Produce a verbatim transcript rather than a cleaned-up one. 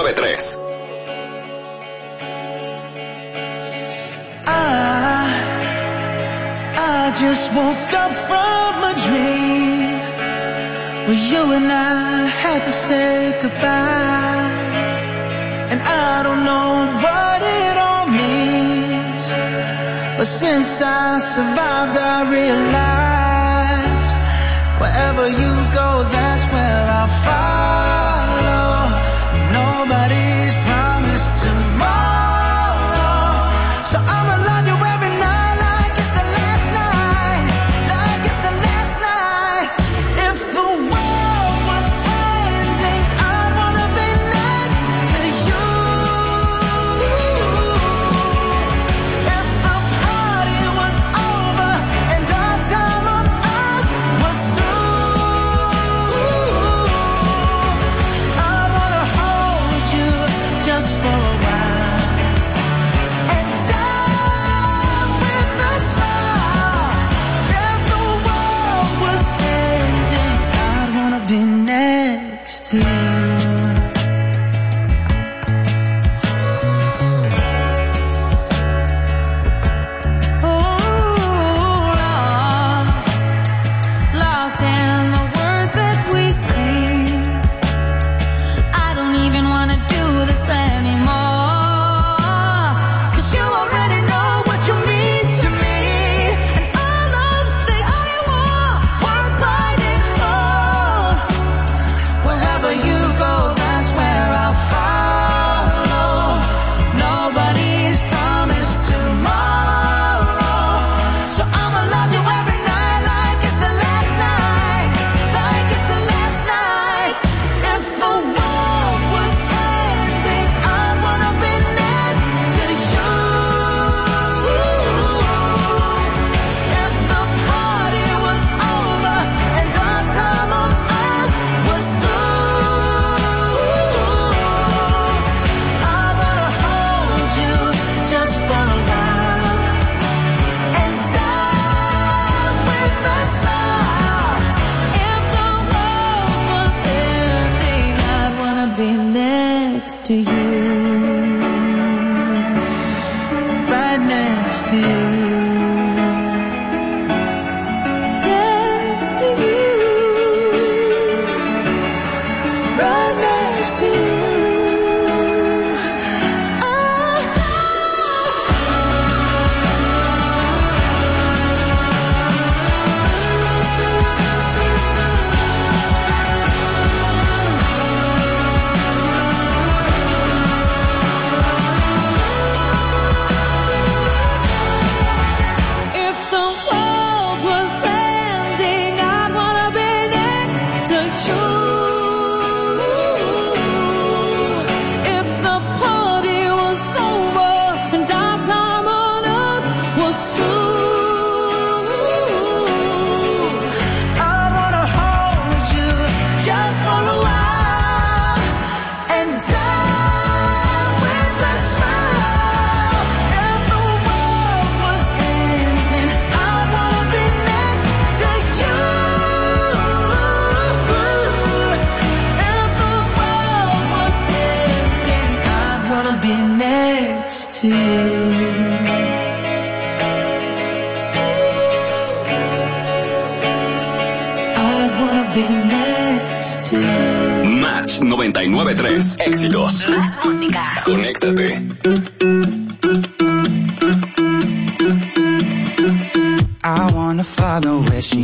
nueve tres. I, I just woke up from a dream where you and I had to say goodbye. And I don't know what it all means, but since I survived I realized wherever you go, that's where I'll follow. Nobody's promised tomorrow, so I'ma love you every night like it's the last night, like it's the last night. If the world was ending, I'd wanna be next to you. If the party was over and our time on earth was through, I wanna hold you just for a while and die with a smile. If the world was ending, I'd wanna be next to you. Lost in the words that we sing. I don't even wanna do this anymore, 'cause you already know what you mean to me, and all those things I want worth fighting for. Wherever you go, that's where I'll follow. Nobody's promised tomorrow, so I'ma love you every night like it's the last night, like it's the last night. If the world was ending, I'd wanna be next to you. If the party was over and our time on earth was through, I wanna hold you just for a while and die with a smile. If the world was ending, I'd wanna be next to you, right next to you, next to you, right next to you. If the world was ending, I'd wanna be next to you. If the party was over and our time on earth was through, I wanna hold you just for a while and die with a smile. If the world was ending, I'd wanna be next to you. If the world was ending, I'd wanna be next to you. I'd wanna be next to you. Match noventa y nueve tres. Éxitos. Más música. Conéctate. I wanna follow where she